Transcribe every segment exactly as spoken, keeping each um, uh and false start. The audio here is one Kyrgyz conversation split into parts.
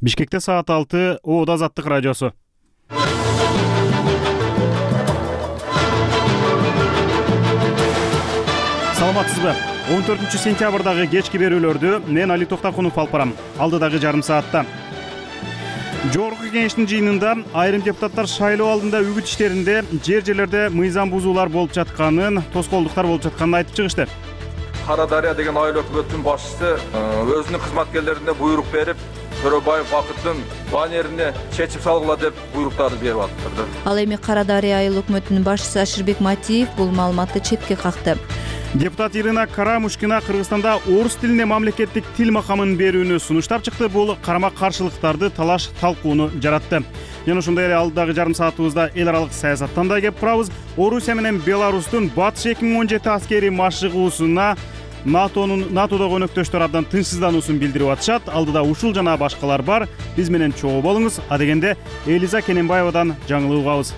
Бишкекте саат алты, Оодо Азаттык радиосу. Саламатсызбы? он төртүнчү сентябрдагы кечки берүүлөрдү мен Али Токтакунов алып барам. Алдыдагы жарым саатта. Жогорку кеңештин жыйынында айрым депутаттар шайлоо алдында үгүт иштеринде жер жерлерде мыйзам бузуулар болуп жатканын, тоскоолдуктар болуп жатканын айтып чыгышты. Кара Дарыя деген айыл өкмөтүнүн башчысы өзүнүн кызматкерлерине буйрук берип, Төрөбаев Бакыттын банерине чечип салгыла деп буйруктарды берип атышты. Ал эми Кара Дарыя айыл өкмөтүнүн башчысы Ашырбек Матиев бул маалыматты четке какты. Депутат Ирина Карамушкина Кыргызстанда орус тилине мамлекеттик тил макамын берүүнү сунуштап чыкты. Бул карама-каршылыктарды талаш талкууну жаратты. Жана ошондой эле алдыдагы жарым саатыбызда эл аралык саясаттан да кеп турабыз. Орусия менен Беларустун батыш эки миң он жети аскери машыгуусуна НАТОнун НАТОдогу өнөктөштөр абдан тынчсыздануусун билдирип атышат. Алдыда ушул жана башкалар бар. Биз менен чогуу болуңуз. А дегенде Элиза Кененбаевадан жаңылык угабыз.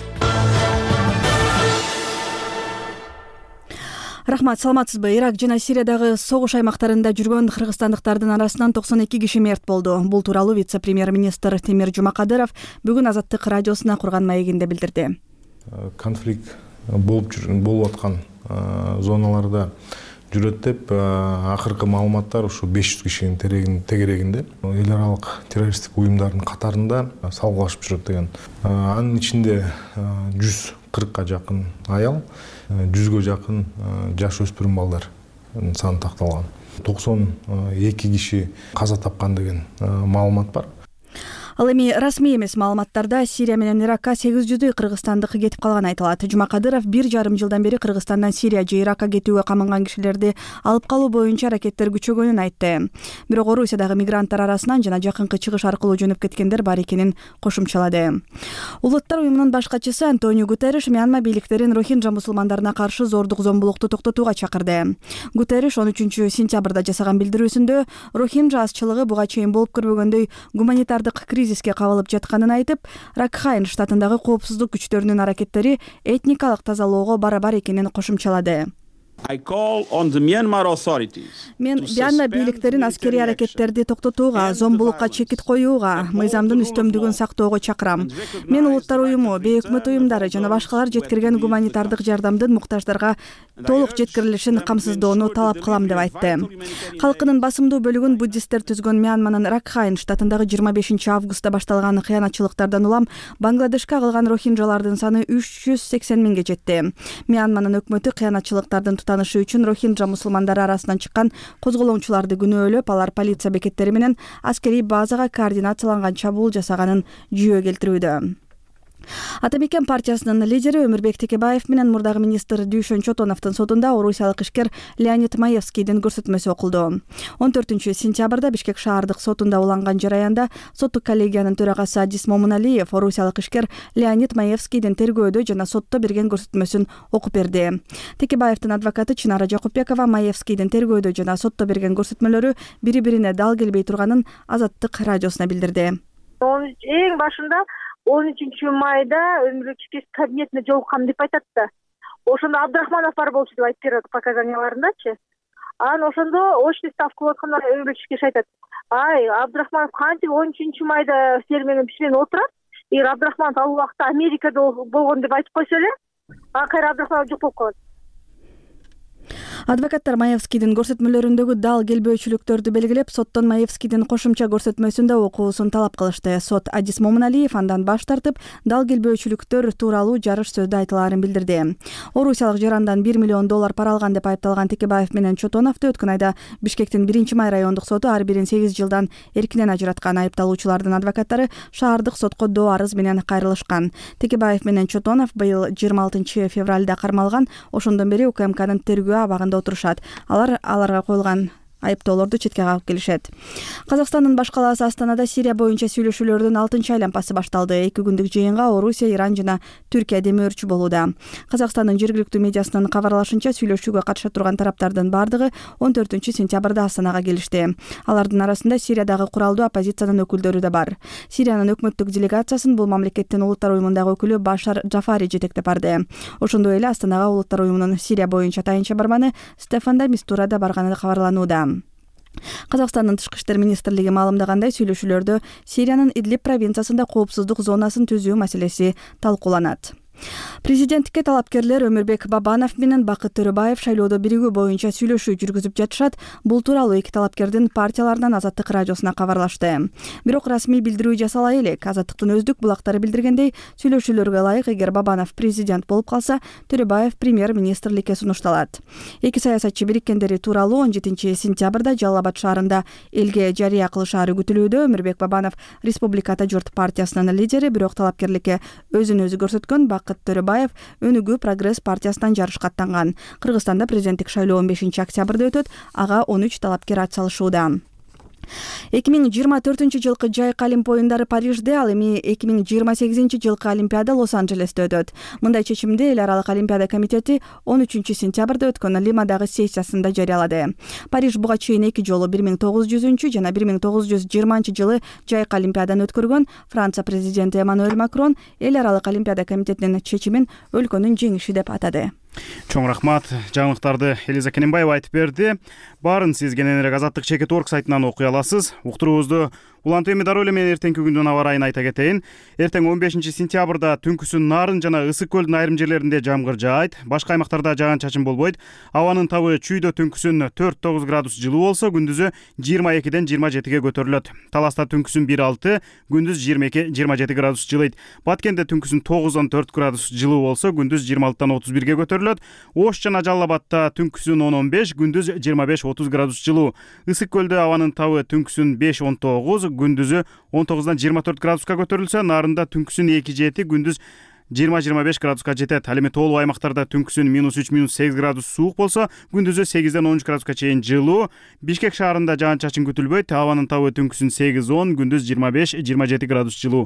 Рахмат, саламатсызбы? Ирак жана Сириядагы согуш аймактарында жүргөн кыргызстандыктардын арасынан токсон эки киши мерт болду. Бул тууралуу вице-премьер-министр Темир Жумакадыров бүгүн Азаттык радиосуна курган маегинде билдирди. Конфликт болуп жүргөн болуп аткан зоналарда жүрөт деп акыркы маалыматтар ушу беш жүз кишинин тегерегинде эл аралык террористтик уюмдардын катарында салгылашып жүрөт деген. Анын ичинде жүз кыркка жакын аял, жүзгө жакын жаш өспүрүм балдар саны такталган. токсон эки киши каза тапкан деген маалымат бар. Ал эми расмий эмес маалыматтарда Сирия менен Иракка сегиз жүздөй кыргызстандык кетип калган айтылат. Жумакадыров бир жарым жылдан бери Кыргызстандан Сирия же Иракка кетүүгө каманган кишилерди алып калуу боюнча аракеттер күчөгөнүн айтты. Бирок Орусиядагы мигранттар арасынан жана жакынкы чыгыш аркылуу жөнөп кеткендер бар экенин кошумчалады. Улуттар уюмунун баш катчысы Антонио Гутерриш Мьянма бийликтерин Рохинджа мусулмандарына каршы зордук зомбулукту токтотууга чакырды. Гутерриш он үчүнчү сентябрда жасаган билдирүүсүндө Рохинджа азчылыгы буга чейин болуп көрбөгөндөй гуманитардык кризиске кабылып жатканын айтып, Ракхайн штатындагы коопсуздук күчтөрүнүн аракеттери этникалык тазалоого барабар экенин кошумчалады. Мен Мьянма бийликтерин аскерий аракеттерди токтотууга, зомбулукка чекит коюуга, мыйзамдын үстөмдүгүн сактоого чакырам. Мен улуттар уюму, бейөкмөт уюмдары жана башкалар жеткирген гуманитардык жардамдын муктаждарга толук жеткирилишин камсыздоону талап кылам деп айтты. Калкынын басымдуу бөлүгүн буддисттер түзгөн Мьянманын Ракхайн штатындагы жыйырма бешинчи августта башталган кыянатчылыктардан улам Бангладешке кагылган рохинджалардын саны үч жүз сексен миңге жетти. Мьянманын өкмөтү кыянатчылыктардын танышы үчүн Рохинджа мусулмандары арасынан чыккан козголоңчуларды күнөөлөп, алар полиция бекеттери менен аскерий базага координацияланган чабуул жасаганын жүйө келтирүүдө. Ата Мекен партиясынын лидери Өмүрбек Текебаев менен мурдагы министр Дүйшөн Чотоновдун сотунда орусиялык ишкер Леонид Маевскийдин көрсөтмөсү окулду. он төртүнчү сентябрда Бишкек шаардык сотунда уланган жараянда соттук коллегиянын төрагасы Адис Момуналиев орусиялык ишкер Леонид Маевскийдин тергөөдө жана сотто берген көрсөтмөсүн окуп берди. Текебаевдин адвокаты Чынара Жакупбекова Маевскийдин тергөөдө жана сотто берген көрсөтмөлөрү бири-бирине дал келбей турганын Азаттык радиосуна билдирди. Эң башында он үчүнчү майда Өмүрбек кабинетине жолуккан деп айтат да. Ошондо Абдрахманов бар болчу деп айтып берет показанияларындачы. Анан ошондо очный ставка атканда Өмүрбек айтат: "Ай, Абдрахманов кантип он үчүнчү майда силер менен биз менен отурат? Эгер Абдрахманов ал убакта Америкада болгон деп айтып койсо эле, а кайра Абдрахманов жок болуп калат." Адвокаттар Маевскийдин көрсөтмөлөрүндөгү дал келбөөчүлүктөрдү белгилеп, соттон Маевскийдин кошумча көрсөтмөсүн да окуусун талап кылышты. Сот Адис Момуналиев андан баш тартып, дал келбөөчүлүктөр тууралуу жарыш сөздө айтылаарын билдирди. Орусиялык жарандан бир миллион доллар пара алган деп айыпталган Текебаев менен Чотоновду өткөн айда Бишкектин биринчи май райондук соту ар бирин сегиз жылдан эркинен ажыраткан. Айыпталуучулардын адвокаттары шаардык сотко доо арыз менен кайрылышкан. Текебаев менен Чотонов быйыл жыйырма алтынчы февралда кармалган. Ошондон бери УКМКнын тергөө абагында отурушат. Алар аларга коюлган айыптоолорду четке кагып келишет. Казакстандын баш калаасы Астанада Сирия боюнча сүйлөшүүлөрдүн алтынчы айланпасы башталды. Эки күндүк жыйынга Орусия, Иран жана Түркия демөөрчү болууда. Казакстандын жергиликтүү медиасынын кабарлашынча, сүйлөшүүгө катыша турган тараптардын бардыгы он төртүнчү сентябрда Астанага келишти. Алардын арасында Сириядагы куралдуу оппозициянын өкүлдөрү да бар. Сириянын өкмөттүк делегациясын бул мамлекеттин улуттар уюмундагы өкүлү Башар Джафари жетектеп барды. Ошондой эле Астанага улуттар уюмунун Сирия боюнча тайынча барманы Стефан де Мистура да барганы кабарланууда. Казакстандын тышкы иштер министрлиги маалымдагандай, сүйлөшүүлөрдө Сириянын Идлиб провинциясында коопсуздук зонасын түзүү маселеси талкууланат. Президенттикке талапкерлер Өмүрбек Бабанов менен Бакыт Төрөбаев шайлоодо биригүү боюнча сүйлөшүү жүргүзүп жатышат. Бул тууралуу эки талапкердин партияларынан Азаттык радиосуна кабарлашты. Бирок расмий билдирүү жасала элек. Азаттыктын өздүк булактары билдиргендей, сүйлөшүүлөргө ылайык эгер Бабанов президент болуп калса, Төрөбаев премьер-министрликке сунушталат. Эки саясатчы бириккендери тууралуу он жетинчи сентябрда Жалал Абад шаарында элге жарыя кылышаары күтүлүүдө. Өмүрбек Бабанов Республиката журт партиясынын лидери, бирок талапкерликке өзүн өзү көрсөткөн Бакыт Төрөбаев Өнүгүү Прогресс партиясынан жарышка аттанган. Кыргызстанда президенттик шайлоо он бешинчи октябрда өтөт. Ага он үч талапкер атсалышууда. эки миң жыйырма төртүнчү жылкы жайкы Олимп оюндары Парижде, ал эми эки миң жыйырма сегизинчи жылкы Олимпиада Лос-Анджелесте өтөт. Мындай чечимди эл аралык Олимпиада комитети он үчүнчү сентябрда өткөн Лимадагы сессиясында жарыялады. Париж буга чейин эки жолу бир миң тогуз жүзүнчү жана бир миң тогуз жүз жыйырманчы жылы жайкы Олимпиаданы өткөргөн. Франция президенти Эммануэль Макрон эл аралык Олимпиада комитетинин чечимин өлкөнүн жеңиши деп атады. Чоң рахмат. Жаңылыктарды Элиза Кененбаева айтып берди. Баарын сиз кененирээк Азаттык чекит орг сайтынан окуй аласыз. Уктуруубузду Улан Теми Даройле менен эртеңки күндүн аба ырайын айта кетейин. Эртең он бешинчи сентябрда түнкүсүн Нарын жана Ысык көлдүн айрым жерлеринде жамгыр жаайт. Башка аймактарда жаан чачын болбойт. Абанын табы чүйдө түнкүсүн төрт тогуз градус жылуу болсо, күндүзү жыйырма экиден жыйырма жетиге көтөрүлөт. Таласта түнкүсүн бир алты, күндүз жыйырма эки жыйырма жети градус жылыйт. Баткенде түнкүсүн тогуздон төрт градус жылуу болсо, күндүз жыйырма алтыдан отуз бирге көтөрүлөт. Ош жана Жалал Абадта түнкүсүн он он беш, күндүз жыйырма беш отуз градус жылуу. Ысык көлдө абанын табы түнкүсүн беш он тогуз, күндүзү он тогуздан жыйырма төрт градуска көтөрүлсө, Нарында түнкүсүн эки жети, күндүз жыйырма жыйырма беш градуска жетет. Ал эми тоолуу аймактарда түнкүсүн минус үч минус сегиз градус суук болсо, күндүзү сегизден он үч градуска чейин жылуу. Бишкек шаарында жаан чачын күтүлбөйт. Абанын табы түнкүсүн сегиз он, күндүз жыйырма беш жыйырма жети градус жылуу.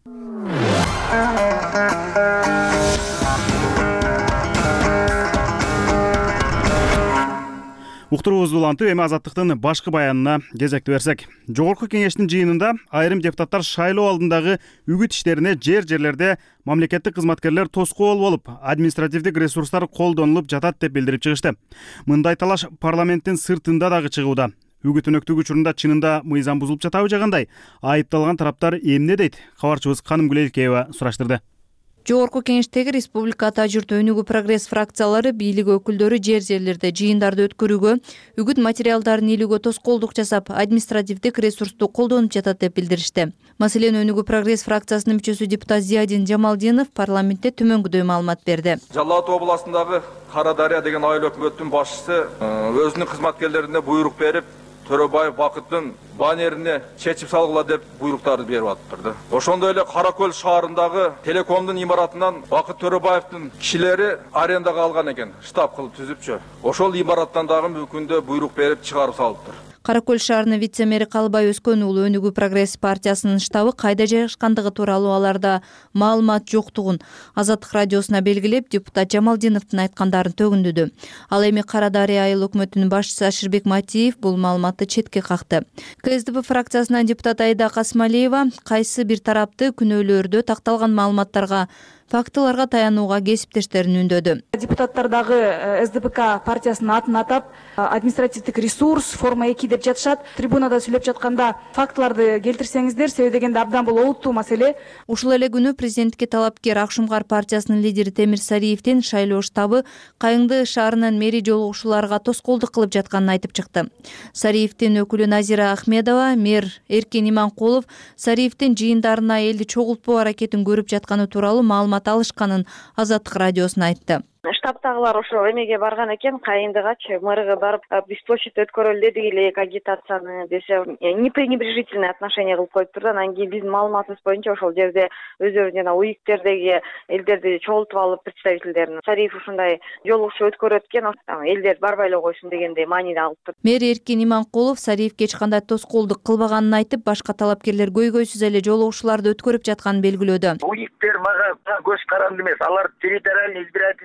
Уктуруубузду улантып, эми Азаттыктын башкы баянына кезекти берсек. Жогорку кеңештин жыйынында айрым депутаттар шайлоо алдындагы үгүт иштерине жер-жерлерде мамлекеттик кызматкерлер тоскоол болуп, административдик ресурстар колдонулуп жатат деп билдирип чыгышты. Мындай талаш парламенттин сыртында дагы чыгууда. Үгүт өнөктүк учурунда чынында мыйзам бузулуп жатабы же кандай? Айыпталган тараптар эмне дейт? Кабарчыбыз Каным Гүлелкеева сураштырды. Жогорку кеңештеги Республиката журт Өнүгүү Прогресс фракциялары бийлик өкүлдөрү жер-жерлерде жыйындарды өткөрүүгө, үгүт материалдарын илүүгө тоскоолдук жасап, административдик ресурсту колдонуп жатат деп билдиришти. Маселен, Өнүгүү Прогресс фракциясынын мүчөсү депутат Зиядин Жамалдинов парламентте төмөнгүдөй маалымат берди. Жалал Абад областындагы Кара Дарыя деген айыл өкмөттүн башчысы өзүнүн кызматкерлерине буйрук берип, Төрөбаев Бакыттын банерине чечип салгыла деп буйруктарды берип атыптыр. Ошондой эле Каракөл шаарындагы телекомдун имаратынан Бакыт Төрөбаевдин кишилери арендага алган экен, штаб кылып түзүпчү. Ошол имараттан дагы мүмкүндө буйрук берип чыгарып салыптыр. Каракөл шаарынын вице-мэри Калбай Өскөн уулу Өнүгүү Прогресс партиясынын штабы кайда жайгашкандыгы тууралуу аларда маалымат жоктугун Азаттык радиосуна белгилеп, депутат Жамалдиновдун айткандарын төгүндүдү. Ал эми Кара Дарыя айыл өкмөтүнүн башчысы Аширбек Матиев бул маалыматты четке какты. КСДП фракциясынан депутат Айда Касмалиева кайсы бир тарапты күнөөлөрдө такталган маалыматтарга, фактыларга таянууга кесиптештерин үндөдү. Депутаттар дагы СДПК партиясынын атын атап, административдик ресурс, форма эки деп жатышат. Трибунада сүйлөп жатканда фактыларды келтирсеңиздер, себеби дегенде абдан бул олуттуу маселе. Ушул эле күнү президентке талапкер Акшумкар партиясынын лидери Темир Сариевдин шайлоо штабы Кайыңды шаарынын мэри жолугушууларга тоскоолдук кылып жатканын айтып чыкты. Сариевдин өкүлү Назира Ахмедова, мэр Эркин Иманкулов Сариевдин жыйындарына элди чогултпоо аракетин көрүп жатканы тууралуу маалымат алышканын Азаттык радиосуна айтты. Штабтагылар ошо эмеге барган экен, Кайындыгачы мэрге барып, биз площадь өткөрөлү дедик элек, агитацияны десе, непренебрежительное отношение кылып коюптур да. Анан кийин биздин маалыматыбыз боюнча ошол жерде өздөрү жана уюктердеги элдерди чогултуп алып, представительдерин Сариев ушундай жолугушуу өткөрөт экен, элдер барбай эле койсун дегендей мааниде алыптыр. Мэр Эркин Иманкулов Сариевге эч кандай тоскоолдук кылбаганын айтып, башка талапкерлер көйгөйсүз эле жолугушууларды өткөрүп жатканын белгилөөдү. Уюктер мага көз каранды эмес, алар территориальный избирательный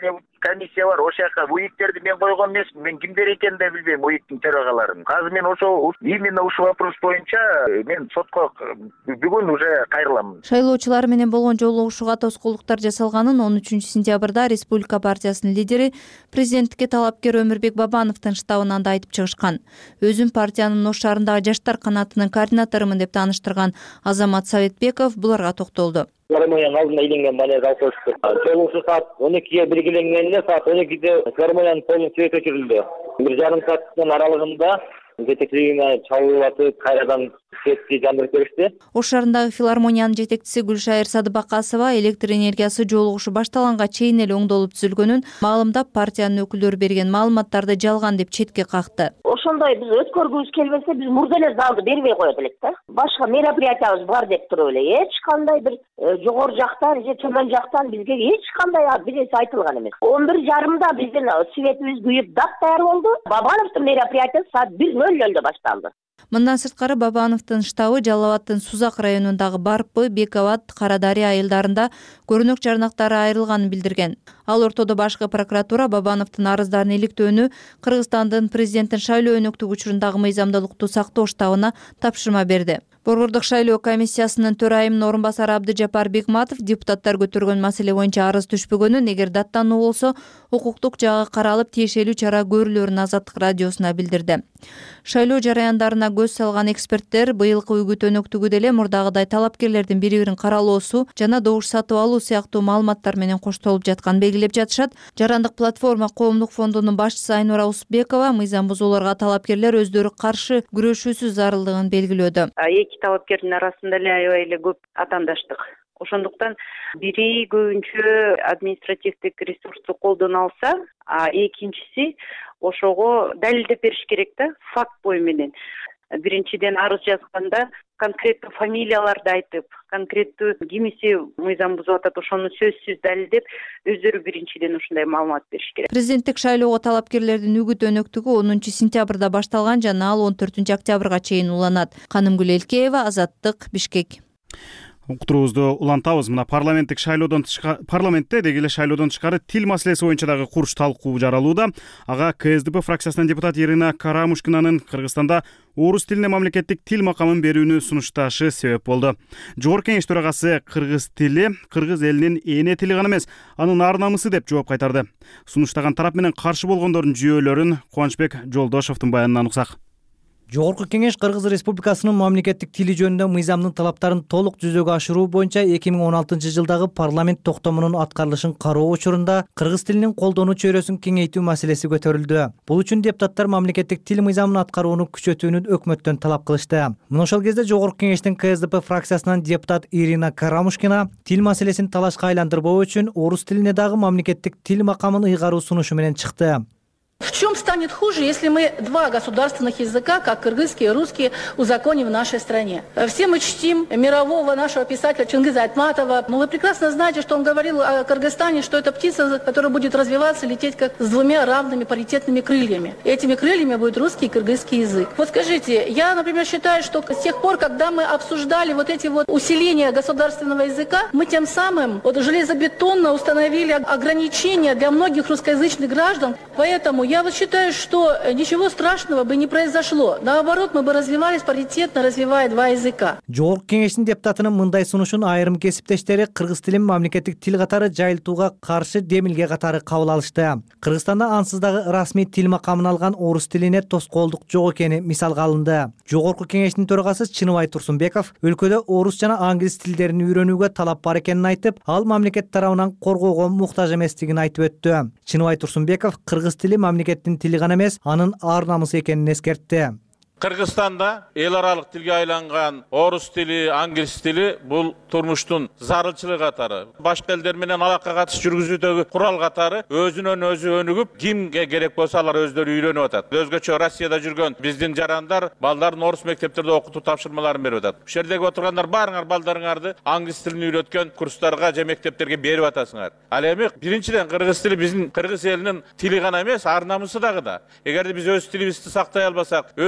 комиссия бар, ошол жака уиктерди мен койгон эмесмин. Мен кимдер экенин да билбейм, уиктин төрагаларын. Азыр мен ошо именно ушул вопрос боюнча мен сотко бүгүн уже кайрылам. Шайлоочулар менен болгон жолугушууга тоскоолдуктар жасалганын он үчүнчү сентябрда Республика партиясынын лидери президенттикке талапкер Өмүрбек Бабановдун штабынан да айтып чыгышкан. Өзүн партиянын ош шаарындагы жаштар канатынын координаторумун деп тааныштырган Азамат Советбеков буларга токтолду. Филармонияның алдында иленген банер алып коюшту. Жолугушуу саат он экиге белгиленгенде саат он экиде филармониянын полный свет өчүрүлдү. Бир жарым сааттын аралыгында жетекчилигине чалып атып, кайрадан светти жандырып беришти. Ош шаарындагы филармониянын жетекчиси Гүлшайыр Садыбакасова электр энергиясы жолугушуу башталганга чейин эле оңдолуп түзүлгөнүн маалымдап, партиянын өкүлдөрү берген маалыматтарды жалган деп четке какты. Ошондой биз өткөргүбүз келбесе, биз мурда эле залды бербей коет элек да. Башка мероприятиябыз бар деп туруп эле эч кандай бир жогору жактан же төмөн жактан бизге эч кандай бирнерсе айтылган эмес. он бир жарымда биздин светибиз күйүп дап даяр болду. Бабановдун мероприятиясы саат бир ноль нольдө башталды. Мындан сырткары Бабановдун штабы Жалал абадтын Сузак районундагы Барпы, Бек абад, Кара Дарыя айылдарында көрүнөк жарнактары айрылганын билдирген. Ал ортодо башкы прокуратура Бабановдун арыздарын иликтөөнү Кыргызстандын президенттин шайлоо өнөктүгү учурундагы мыйзамдуулукту сактоо штабына тапшырма берди. Борбордук шайлоо комиссиясынын төрайымынын орун басары Абдыжапар Бекматов депутаттар көтөргөн маселе боюнча арыз түшпөгөнүн, эгер даттануу болсо укуктук жагы каралып тиешелүү чара көрүлөрүн Азаттык радиосуна билдирди. Шайлоо жараяндарына көз салган эксперттер быйылкы үгүт өнөктүгү деле мурдагыдай талапкерлердин бири-бирин каралоосу жана добуш сатып алуу сыяктуу маалыматтар менен коштолуп жатканын белгилеп жатышат. Жарандык платформа коомдук фондунун башчысы Айнура Усбекова мыйзам бузууларга талапкерлер өздөрү каршы күрөшүүсү зарылдыгын белгилөөдө. Эки талапкердин арасында эле аябай эле көп атаандаштык. Ошондуктан бири көбүнчө административдик ресурсту колдоно алса, а экинчиси ошого далилдеп бериш керек да, факт бою менен. Биринчиден арыз жазганда конкреттүү фамилияларды айтып, конкреттүү кимиси мыйзам бузуп атат, ошону сөзсүз далилдеп, өздөрү биринчиден ушундай маалымат бериш керек. Президенттик шайлоого талапкерлердин үгүт өнөктүгү онунчу сентябрда башталган жана ал он төртүнчү октябрга чейин уланат. Канымгүл Элкеева, Азаттык, Бишкек. Уктуруубузду улантабыз. Мына парламенттик шайлоодон тышкары парламентте деги эле шайлоодон тышкары тил маселеси боюнча дагы курч талкуу жаралууда. Ага КСДП фракциясынын депутат Ирина Карамушкинанын Кыргызстанда орус тилине мамлекеттик тил макамын берүүнү сунушташы себеп болду. Жогорку кеңеш төрагасы кыргыз тили кыргыз элинин эне тили гана эмес, анын ар намысы деп жооп кайтарды. Сунуштаган тарап менен каршы болгондордун жүйөлөрүн Кубанычбек Жолдошовдун баянынан уксак. Жогорку кеңеш Кыргыз Республикасынын мамлекеттик тили жөнүндө мыйзамдын талаптарын толук жүзөгө ашыруу боюнча эки миң он алтынчы жылдагы парламент токтомунун аткарылышын кароо учурунда кыргыз тилинин колдонуу чөйрөсүн кеңейтүү маселеси көтөрүлдү. Бул үчүн депутаттар мамлекеттик тил мыйзамын аткарууну күчөтүүнү өкмөттөн талап кылышты. Мына ошол кезде Жогорку кеңештин КСДП фракциясынан депутат Ирина Карамушкина тил маселесин талашка айландырбоо үчүн орус тилине дагы мамлекеттик тил макамын ыйгаруу сунушу менен чыкты. В чем станет хуже, если мы два государственных языка, как кыргызский и русский, узаконим в нашей стране? Все мы чтим мирового нашего писателя Чингиза Айтматова. Но вы прекрасно знаете, что он говорил о Кыргызстане, что это птица, которая будет развиваться, лететь как с двумя равными паритетными крыльями. И этими крыльями будет русский и кыргызский язык. Вот скажите, я, например, считаю, что с тех пор, когда мы обсуждали вот эти вот усиления государственного языка, мы тем самым вот железобетонно установили ограничения для многих русскоязычных граждан. Поэтому я вот считаю, что ничего страшного бы не произошло. Наоборот, мы бы развивались паритетно, развивая два языка. Жогорку кеңештин депутатынын мындай сунушун айрым кесиптештери кыргыз тилин мамлекеттик тил катары жайылтууга каршы демилге катары кабыл алышты. Кыргызстанда ансыз дагы расмий тил макамын алган орус тилине тоскоолдук жок экени мисалга алынды. Жогорку кеңештин төрагасы Чыныбай Турсунбеков өлкөдө орус жана англис тилдерин үйрөнүүгө талап бар экенин айтып, ал мамлекет тарабынан коргоого муктаж эместигин айтып өттү. Чыныбай Турсунбеков кыргыз тили мамлекеттин тили гана эмес, анын ар намысы экенин эскертти. Кыргызстанда эл аралык тилге айланган орус тили, англис тили бул турмуштун зарылчылыгы катары, башка элдер менен алака катыш жүргүзүүдөгү курал катары өзүнөн өзү өнүгүп, кимге керек болсо алар өздөрү үйрөнүп атат. Өзгөчө Россияда жүргөн биздин жарандар балдарын орус мектептерде окутуу тапшырмаларын берип атат. Ушул жердеги отургандар баарыңар балдарыңарды англис тилин үйрөткөн курстарга же мектептерге берип атасыңар. Ал эми биринчиден кыргыз тили биздин кыргыз элинин тили гана эмес, ар намысы дагы да. Эгерде биз өз тилибизди сактай албасак, өз жерибизди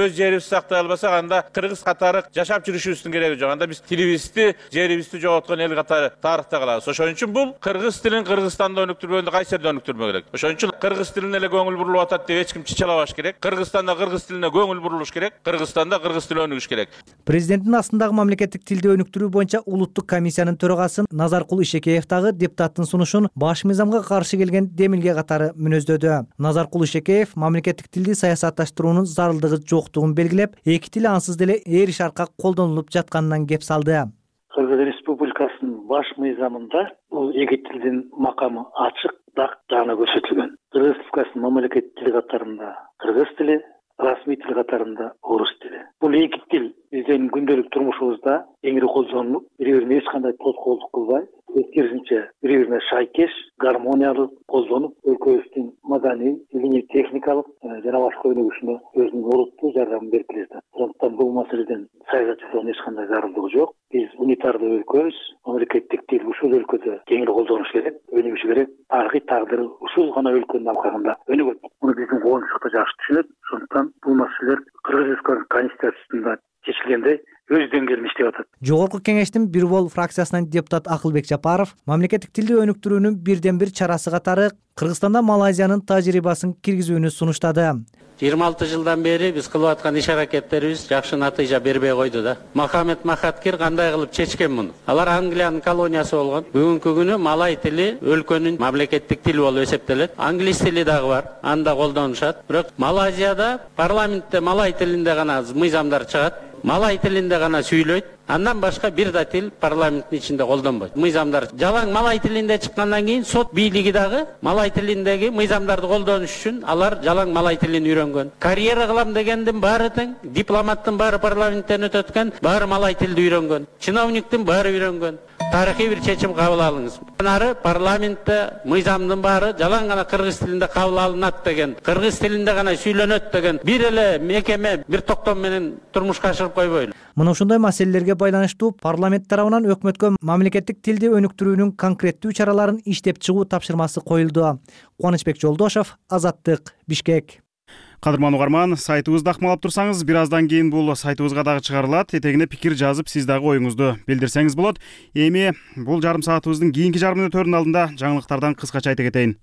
тилибизди сактай албасак, анда кыргыз катары жашап жүрүшүбүздүн кереги жок. Анда биз тилибизди, жерибизди жоготкон эл катары тарыхта калабыз. Ошон үчүн бул кыргыз тилин Кыргызстанда өнүктүрбөгөндө кайсы жерде өнүктүрмөк элек. Ошон үчүн кыргыз тилине эле көңүл бурулуп атат деп эч ким чычалабаш керек. Кыргызстанда кыргыз тилине көңүл бурулуш керек. Кыргызстанда кыргыз тили өнүгүш керек. Президенттин астындагы мамлекеттик тилди өнүктүрүү боюнча улуттук комиссиянын төрагасы Назаркул Ишекеев дагы депутаттын сунушун баш мыйзамга каршы келген демилге катары мүнөздөдү. Назаркул Ишекеев мамлекеттик тилди саясатташтыруунун зарылдыгы жоктугун белгилеп, эки тил ансыз деле эр шаркак колдонулуп жатканынан кеп салды. Кыргыз Республикасынын баш мыйзамында бул эки тилдин макамы ачык, так жана көрсөтүлгөн. Кыргыз Республикасынын мамлекеттик тили катарында кыргыз тили, расмий тил катарында орус тили. Бул эки тил биздин күндөлүк турмушубузда кеңири колдонулуп, бири-бирине эч кандай тоскоолдук кылбай, тескерисинче бири-бирине шайкеш, гармониялык колдонуп, өлкөбүздүн маданий, илимий, техникалык жана башка өнүгүшүнө өзүнүн олуттуу жардамын берип келет. Ошондуктан бул маселеден саясатчылардын эч кандай зарылдыгы жок. Биз унитардуу өлкөбүз, мамлекеттик тил ушул өлкөдө кеңири колдонуш керек, өнүгүшү керек. Тарыхый тагдыры ушул гана өлкөнүн алкагында өнүгөт. Муну биздин коомчулук да жакшы түшүнөт. Ошондуктан бул маселелер Кыргыз Республикасынын конституциясында чечилгендей өз деңгээлинде иштеп атат. Жогорку кеңештин бир бол фракциясынан депутат Акылбек Жапаров мамлекеттик тилди өнүктүрүүнүн бирден бир чарасы катары Кыргызстанда Малайзиянын тажрыйбасын киргизүүнү сунуштады. жыйырма алты жылдан бери биз кылып аткан иш аракеттерибиз жакшы натыйжа бербей койду да. Махамед Махаткир кандай кылып чечкен муну? Алар Англиянын колониясы болгон. Бүгүнкү күнү малай тили өлкөнүн мамлекеттик тили болуп эсептелет. Англис тили дагы бар, аны да колдонушат. Бирок Малайзияда парламентте малай тилинде гана мыйзамдар чыгат. Малай тилинде гана сүйлөйт. Андан башка бир да тил парламенттин ичинде колдонбойт. Мыйзамдар жалаң малай тилинде чыккандан кийин сот бийлиги дагы малай тилиндеги мыйзамдарды колдонуш үчүн алар жалаң малай тилин үйрөнгөн. Карьера кылам дегендин баары тең, дипломаттын баары парламенттен өтөт экен, баары малай тилди үйрөнгөн. Чиновниктин баары үйрөнгөн. Тарыхый бир чечим кабыл алыңыз. Анары парламентте мыйзамдын баары жалаң гана кыргыз тилинде кабыл алынат деген, кыргыз тилинде гана сүйлөнөт деген бир эле мекеме бир токтом менен турмушка ашырып койбойлу. Мына ушундай маселелерге байланыштуу парламент тарабынан өкмөткө мамлекеттик тилди өнүктүрүүнүн конкреттүү чараларын иштеп чыгуу тапшырмасы коюлду. Кубанычбек Жолдошов, Азаттык, Бишкек. Кадырман угарман, сайтыбызды акмалап турсаңыз, бир аздан кийин бул сайтыбызга дагы чыгарылат. Этегине пикир жазып, сиз дагы оюңузду билдирсеңиз болот. Эми бул жарым саатыбыздын кийинки жарым мүнөттөрүнүн алдында жаңылыктардан кыскача айта кетейин.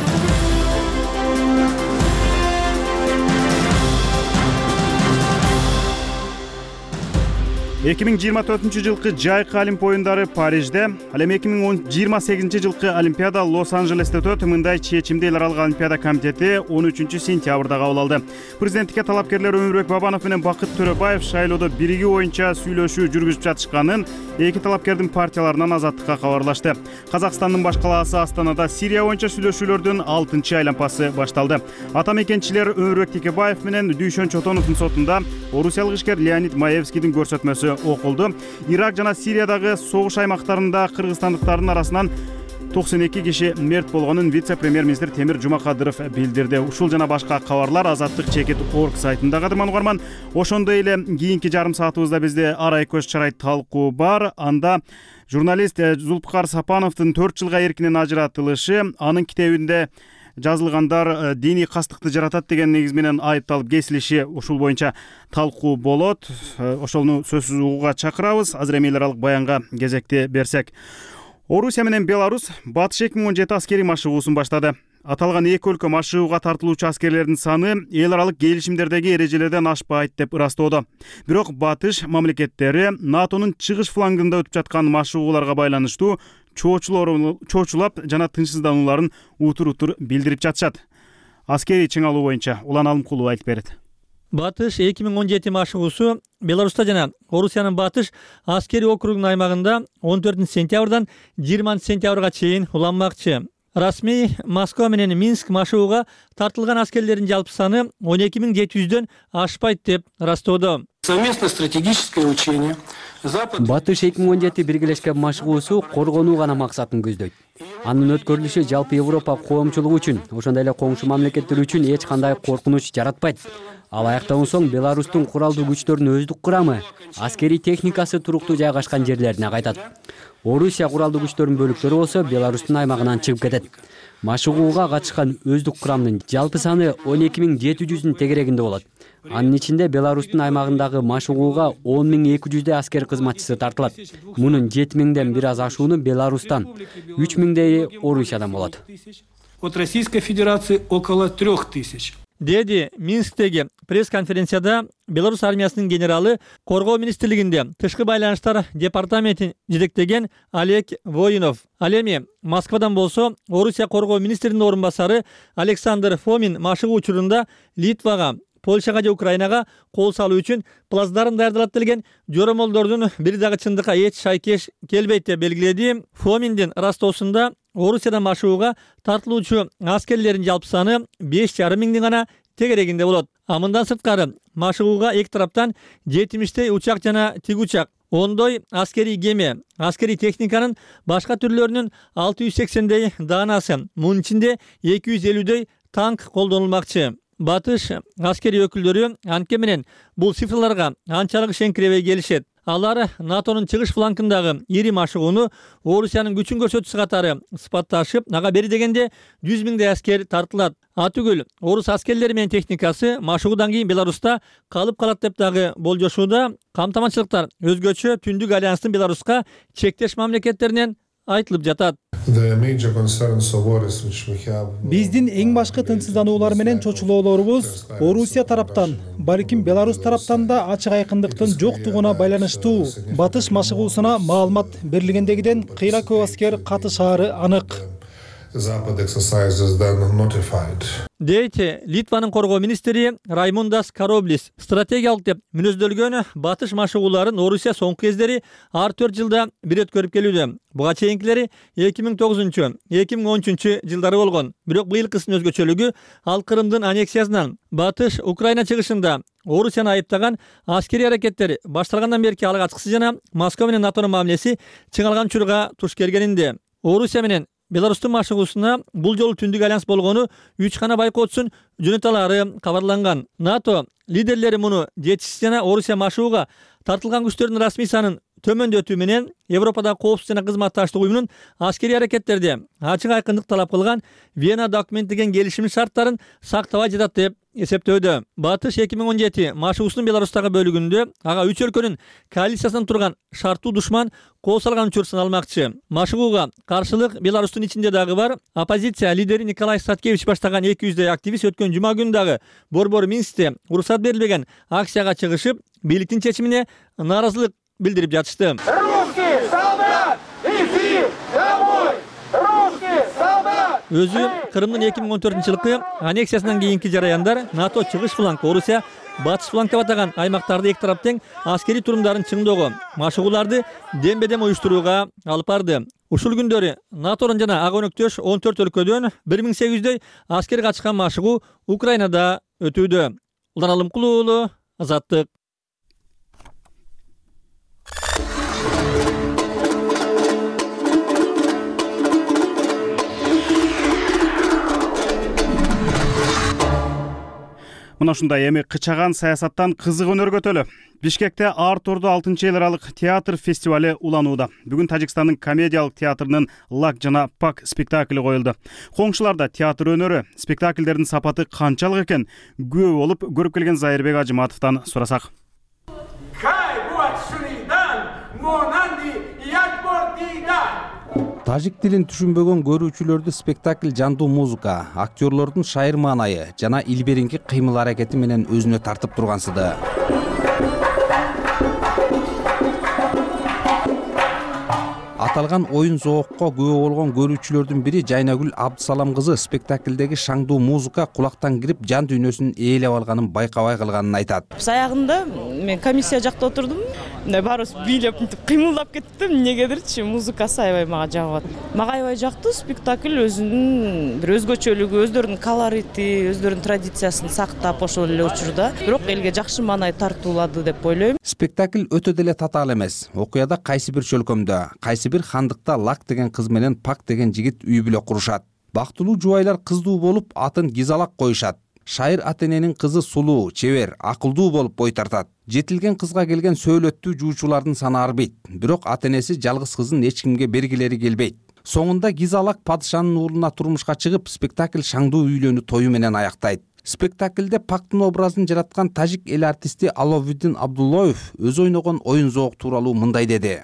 эки миң жыйырма төртүнчү жылкы жайкы Олимп оюндары Парижде, ал эми эки миң жыйырма сегизинчи жылкы Олимпиада Лос-Анджелесте өтөт. Мындай чечимди эл аралык Олимпиада комитети он үчүнчү сентябрда кабыл алды. Президенттикке талапкерлер Өмүрбек Бабанов менен Бакыт Төрөбаев шайлоодо биригүү боюнча сүйлөшүү жүргүзүп жатышканын эки талапкердин партияларынан Азаттыкка кабарлашты. Казакстандын баш калаасы Астанада Сирия боюнча сүйлөшүүлөрдүн алтынчы айланпасы башталды. Ата мекенчилер Өмүрбек Текебаев менен Дүйшөн Чотоновдун сотунда орусиялык ишкер Леонид Маевскийдин көрсөтмөсү окулду. Ирак жана Сириядагы согуш аймактарында кыргызстандыктардын арасынан токсон эки киши мерт болгонун вице-премьер-министр Темир Жумакадыров билдирди. Ушул жана башка кабарлар Азаттык чекит точка орг сайтында. Кадырман угарман, ошондой эле кийинки жарым саатыбызда бизде арай көз чарай талкуу бар. Анда журналист Зулпукар Сапановдун төрт жылга эркинен ажыратылышы, анын китебинде жазылгандар диний кастыкты жаратат деген негиз менен айыпталып кесилиши, ушул боюнча талкуу болот. Ошону сөзсүз угууга чакырабыз. Азыр эми эл аралык баянга кезекти берсек. Орусия менен Беларусь Батыш эки миң он жети аскерий машыгуусун баштады. Аталган эки өлкө машыгууга тартылуучу аскерлердин саны эл аралык келишимдердеги эрежелерден ашпайт деп ырастоодо. Бирок Батыш мамлекеттери НАТОнун чыгыш флангында өтүп жаткан машыгууларга байланыштуу чоочулап жана тынчсызданууларын утур-утур билдирип жатышат. Аскерий чыңалуу боюнча Улан Алымкулов айтып берет. Батыш эки миң он жети машыгуусу Беларуста жана Орусиянын Батыш аскерий округунун аймагында он төртүнчү сентябрдан жыйырманчы сентябрга чейин уланмакчы. Расмий Москва менен Минск машыгууга тартылган аскерлердин жалпы саны он эки миң жети жүздөн ашпайт деп ырастоодо. Совместное стратегическое учение. Батыш эки миң он жети биргелешкен машыгуусу коргонуу гана максатын көздөйт. Анын өткөрүлүшү жалпы Европа коомчулугу үчүн, ошондой эле коңшу мамлекеттер үчүн эч кандай коркунуч жаратпайт. Ал аяктан соң Беларустун куралдуу күчтөрүнүн өздүк курамы аскерий техникасы туруктуу жайгашкан жерлерине кайтат. Орусия куралдуу күчтөрүнүн бөлүктөрү болсо Беларустун аймагынан чыгып кетет. Машыгууга катышкан өздүк курамдын жалпы саны он эки миң жети жүздүн тегерегинде болот. Анын ичинде Беларустун аймагындагы машыгууга он миң эки жүздөй аскер кызматчысы тартылат. Мунун жети миңден бир аз ашууну Беларустан, үч миңдейи Орусиядан болот. От Российской Федерации около трех тысяч. Деди Минсктеги пресс-конференцияда Беларусь армиясынын генералы Коргоо министрлигинде тышкы байланыштар департаментин жетектеген Олег Воинов. Ал эми Москвадан болсо Орусия коргоо министринин орун басары Александр Фомин машыгуу учурунда Литвага, Польшага же Украинага кол салуу үчүн плацдарм даярдалат делген жоромолдордун бир дагы чындыкка эч шайкеш келбейт деп белгиледи. Фоминдин растоосунда Орусиядан машыгууга тартылуучу аскерлердин жалпы саны беш жарым миңдин гана тегерегинде болот. А мындан сырткары машыгууга эки тараптан жетимиштей учак жана тик учак, ондой аскерий кеме, аскерий техниканын башка түрлөрүнүн алты жүз сексендей даанасы, мунун ичинде эки жүз элүүдөй танк колдонулмакчы. Батыш аскери өкүлдөрү анткени менен бул цифрларга анчалык ишенкиребей келишет. Алар НАТОнун чыгыш флангындагы ири машыгууну Орусиянын күчүн көрсөтүүсү катары сыпатташып, ага бери дегенде жүз миңдей аскер тартылат. Атүгүл орус аскерлери менен техникасы машыгуудан кийин Беларуста калып калат деп дагы болжошууда. Камтаманчылыктар өзгөчө Түндүк альянстын Беларуска чектеш мамлекеттеринен айтылып жатат. Биздин эң башкы тынчсыздануулар менен чочулоолорубуз Орусия тараптан, балким Беларусь тараптан да ачык айкындыктын жоктугуна байланыштуу. Батыш машыгуусуна маалымат берилгендегиден кыйра көп аскер катышаары анык. Дейти Литванын коргоо министри Раймундас Кароблис. Стратегиялык деп мүнөздөлгөн батыш машыгууларын Орусия соңку кездери ар төрт жылда бир өткөрүп келүүдө. Буга чейинкилери эки миң тогузунчу эки миң он үчүнчү жылдары болгон. Бирок быйылкысынын өзгөчөлүгү ал Кырымдын аннексиясынан батыш Украина чыгышында Орусияны айыптаган аскерий аракеттери башталгандан берки алга ачкысы жана Москва менен НАТОнун мамилеси чыңалган учурга туш келгенинде. Орусия менен Беларустун машыгуусуна бул жолу Түндүк альянс болгону үч гана байкоотсун жөнөталары кабарланган. НАТО лидерлери муну жетишсиз жана Орусия машыгууга тартылган күчтөрдүн расмий санын төмөндөтүү менен Европадагы коопсуз жана кызматташтык уюмунун аскерий аракеттерде ачык айкындык талап кылган Вена документ деген келишимдин шарттарын сактабай жатат деп эсептөөдө. Батыш эки миң он жети машыгуусунун Беларустагы бөлүгүндө ага үч өлкөнүн коалициясынан турган шарттуу душман кол салган учур саналмакчы. Машыгууга каршылык Беларустун ичинде дагы бар. Оппозиция лидери Николай Статкевич баштаган эки жүздөй активист өткөн жума күнү дагы борбор Минскте уруксат берилбеген акцияга чыгышып, бийликтин чечимине нааразылык билдирип жатышты. Русский солдат, иди домой! Русский солдат! Өзү Кырымдын эки миң он төртүнчү жылкы аннексиясынан кийинки жараяндар НАТО чыгыш фланг, Орусия батыш фланг деп атаган аймактарда эки тарап тең аскерий турумдарын чыңдоого, машыгууларды дембедем уюштурууга алып барды. Ушул күндөрү НАТОдон жана ага өнөктөш он төрт өлкөдөн бир миң сегиз жүздөй аскер катышкан машыгуу Украинада өтүүдө. Улан Алымкулуу уулу, Азаттык. Мына ушундай эми кычаган саясаттан кызык өнөргө өтөлү. Бишкекте Артурду алтынчы эл аралык театр фестивале уланууда. Бүгүн Тажикстандын комедиялык театрынын Лак жана Пак спектакли коюлду. Коңшуларда театр өнөрү, спектакльдердин сапаты канчалык экен күбө болуп көрүп келген Зайырбек Ажыматовдон сурасак. Тажик тилин түшүнбөгөн көрүүчүлөрдү спектакль жандуу музыка, актерлордун шайыр маанайы жана илберинки кыймыл аракети менен өзүнө тартып тургансыды. Аталган оюн зоокко күбө болгон көрүүчүлөрдүн бири Жайнагүл Абдысалам кызы спектаклдеги шаңдуу музыка кулактан кирип жан дүйнөсүн ээлеп алганын байкабай калганын айтат. Аягында мен комиссия жакта отурдум. Баарыбыз бийлеп кыймылдап кеттим. Эмнегедирчи музыкасы аябай мага жагып атты. Мага аябай жакты. Спектакль өзүнүн бир өзгөчөлүгү, өздөрүнүн колорити, өздөрүнүн традициясын сактап ошол эле учурда, бирок элге жакшы маанай тартуулады деп ойлойм. Спектакль өтө деле татаал эмес. Окуяда кайсы бир чөлкөмдө, кайсы бир хандыкта Лак деген кыз менен Пак деген жигит үй бүлө курушат. Бактылуу жубайлар кыздуу болуп атын Гизалак коюшат. Шайыр ата-эненин кызы сулуу, чебер, акылдуу болуп бой тартат. Жетилген кызга келген сөөлөттүү жуучулардын саны арбайт. Бирок ата-энеси жалгыз кызын эч кимге бергилери келбейт. Соңунда Гизалак падышанын уулуна турмушка чыгып, спектакль шаңдуу үйлөнүү тою менен аяктайт. Спектакльде Пактын образын жараткан тажик эл артисти Аловиддин Абдуллоев өз ойногон оюн зоок тууралуу мындай деди.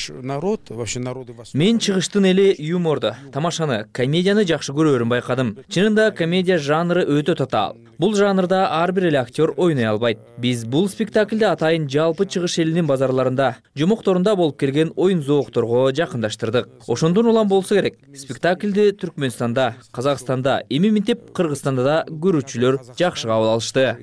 Мен чыгыштын эли юморду, тамашаны, комедияны жакшы көрөөрүн байкадым. Чынында комедия жанры өтө татаал. Бул жанрда ар бир эле актер ойной албайт. Биз бул спектакльде атайын жалпы чыгыш элинин базарларында, жумукторунда болуп келген оюн зоокторго жакындаштырдык. Ошондон улам болсо керек. Спектакльди Түркмөнстанда, Казакстанда, эми минтип Кыргызстанда да көрүүчүлөр жакшы кабыл алышты.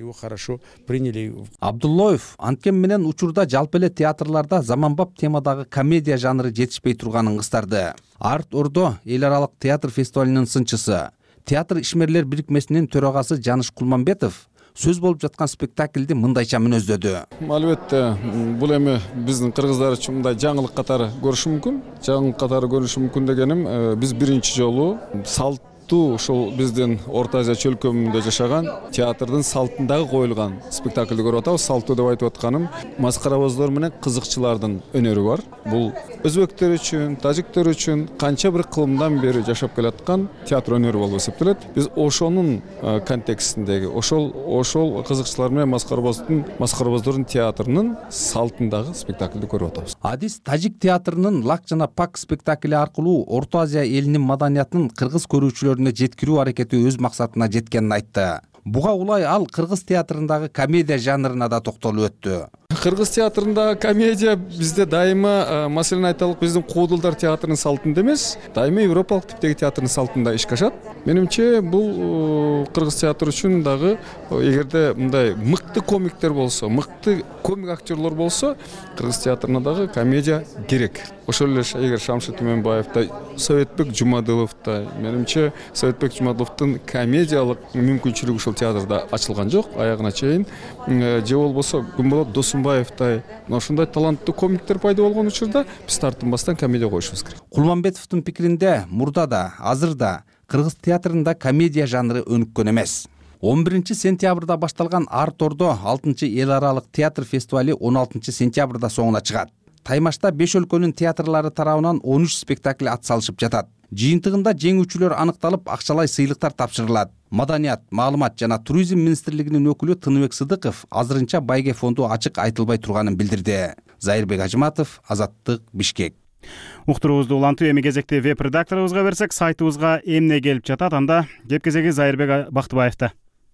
Абдуллоев анткени менен учурда жалпы эле театрларда заманбап темадагы комедия жанры жетишпей турганын кыстарды. Арт Ордо эл аралык театр фестивалынын сынчысы, театр ишмерлер бирикмесинин төрагасы Жаныш Кулманбетов сөз болуп жаткан спектакльди мындайча мүнөздөдү. Албетте, бул эми биздин кыргыздар үчүн мындай жаңылык катары көрүшү мүмкүн. Жаңылык катары көрүшү мүмкүн дегеним, биз биринчи жолу салт ушул биздин Орто Азия чөлкөмүндө жашаган театрдын салтындагы коюлган спектакльди көрүп атабыз. Салтуу деп айтып атканым маскаробоздор менен кызыкчылардын өнөрү бар. Бул өзбектер үчүн, тажиктер үчүн канча бир кылымдан бери жашап келаткан театр өнөрү болуп эсептелет. Биз ошонун контекстиндеги, ошол ошол кызыкчылар менен маскаробоздун маскаробоздордун театрынын салтындагы спектакльди көрүп атабыз. Адис тажик театрынын Лак жана Пак спектакли аркылуу Орто Азия элинин маданиятын кыргыз көрүүчүлөр жеткирүү аракети өз максатына жеткенин айтты. Буга улай ал кыргыз театрындагы комедия жанрына да токтолуп өттү. Кыргыз театрындагы комедия бизде дайыма, маселен айталык, биздин Куудулдар театрынын салтында эмес, дайыма европалык типтеги театрдын салтында ишке ашат. Менимче бул кыргыз театры үчүн дагы эгерде мындай мыкты комиктер болсо, мыкты комик актерлор болсо, кыргыз театрына дагы комедия керек. Ошол эле эгер Шамшит Түмөнбаевтай, Советбек Жумадыловтай, менимче Советбек Жумадыловдун комедиялык мүмкүнчүлүгү ушул театрда ачылган жок, аягына чейин. Же болбосо Гүмболот Досунбаевтай, ошондой таланттуу комиктер пайда болгон учурда биз тартынбастан комедия коюшубуз керек. Кулманбетовдун пикиринде мурда да, азыр да кыргыз театрында комедия жанры өнүккөн эмес. он биринчи сентябрда башталган Арт Ордо алтынчы эл аралык театр фестивали он алтынчы сентябрда соңуна чыгат. Таймашта беш өлкөнүн театрлары тарабынан он үч спектакль ат салышып жатат. Жыйынтыгында жеңүүчүлөр аныкталып, акчалай сыйлыктар тапшырылат. Маданият, маалымат жана туризм министрлигинин өкүлү Тыныбек Сыдыков азырынча байге фонду ачык айтылбай турганын билдирди. Зайырбек Ажыматов, Азаттык, Бишкек. Уктуруубузду улантуу эми кезекте веб редакторубузга берсек, сайтыбызга эмне келип жатат, анда кеп кезеги Зайырбек Бактыбаевда.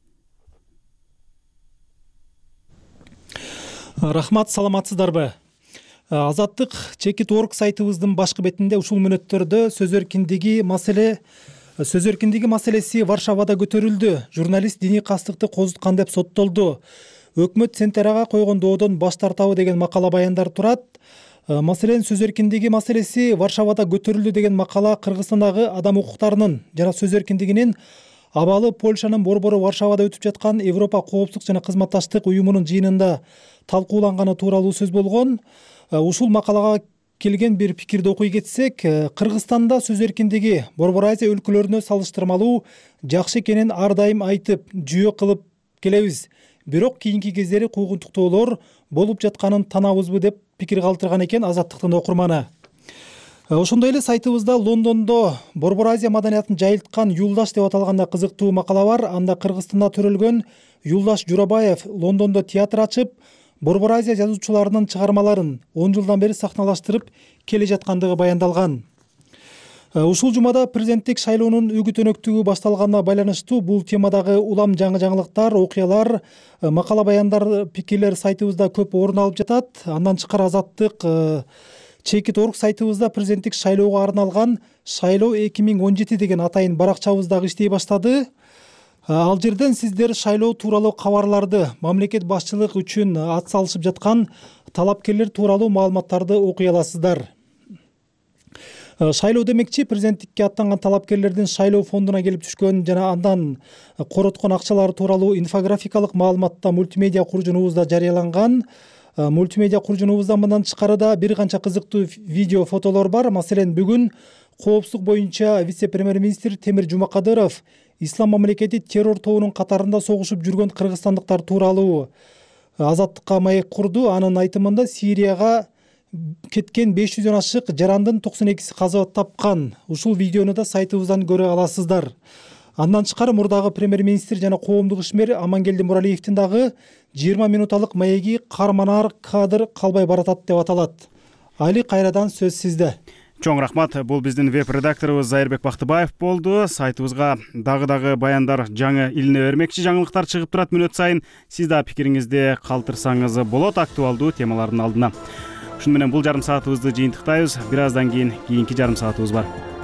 Рахмат, саламатсыздарбы? Азаттык чекит точка орг сайтыбыздын башкы бетинде ушул мүнөттөрдө сөз эркиндиги маселе сөз эркиндиги маселеси Варшавада көтөрүлдү. Журналист диний кастыкты козуткан деп соттолду. Өкмөт Сентерага койгон доодон баш тартабы деген макала баяндар турат. Маселен, сөз эркиндиги маселеси Варшавада көтөрүлдү деген макала Кыргызстандагы адам укуктарынын жана сөз эркиндигинин абалы Польшанын борбору Варшавада өтүп жаткан Европа коопсуздук жана кызматташтык уюмунун жыйынында талкууланганы тууралуу сөз болгон. Ушул макалага келген бир пикирди окуй кетсек, Кыргызстанда сөз эркиндиги Борбор Азия өлкөлөрүнө салыштырмалуу жакшы экенин ар дайым айтып, жүйө кылып келебиз. Бирок кийинки кездери куугунтуктоолор болуп жатканын таанабызбы деп пикир калтырган экен Азаттыктын окурманы. Ошондой эле сайтыбызда Лондондо Борбор Азия маданиятын жайылткан Юлдаш деп аталган кызыктуу макала бар. Анда Кыргызстанда төрөлгөн Юлдаш Журабаев Лондондо театр ачып, Борбор Азия жазуучуларынын чыгармаларын он жылдан бери сахналаштырып келе жаткандыгы баяндалган. Ушул жумада президенттик шайлоонун үгүт өнөктүгү башталганына байланыштуу бул темадагы улам жаңы жаңылыктар, окуялар, макала баяндар, пикирлер сайтыбызда көп орун алып жатат. Андан тышкары Азаттык чекит точка орг сайтыбызда президенттик шайлоого арналган Шайлоо эки миң он жети деген атайын баракчабыз дагы иштей баштады. Ал жерден сиздер шайлоо тууралуу кабарларды, мамлекет башчылык үчүн ат салышып жаткан талапкерлер тууралуу маалыматтарды окуй аласыздар. Шайлоо демекчи президенттикке аттанган талапкерлердин шайлоо фондуна келип түшкөн жана андан короткон акчалары тууралуу инфографикалык маалыматта мультимедиа куржунубузда жарыяланган. Мультимедиа куржунубузда мындан тышкары да бир канча кызыктуу видео, фотолор бар. Маселен, бүгүн коопсуздук боюнча вице-премьер-министр Темир Жумакадыров ислам мамлекети террор тобунун катарында согушуп жүргөн кыргызстандыктар тууралуу Азаттыкка маек курду. Анын айтымында Сирияга кеткен беш жүздөн ашык жарандын токсон экиси каза тапкан. Ушул видеону да сайтыбыздан көрө аласыздар. Андан тышкары мурдагы премьер-министр жана коомдук ишмер Амангелди Муралиевдин дагы жыйырма минуталык маеги карманар кадыр калбай баратат деп аталат. Али, кайрадан сөз сизде. Чоң рахмат. Бул биздин веб-редакторубуз Зайырбек Бактыбаев болду. Сайтыбызга дагы-дагы баяндар, жаңы илине бермекчи жаңылыктар чыгып турат мүнөт сайын. Сиз да пикириңизди калтырсаңыз болот актуалдуу темалардын алдына. Ушуну менен бул жарым саатыбызды жыйынтыктайбыз. Бир аздан кийин кийинки жарым саатыбыз бар.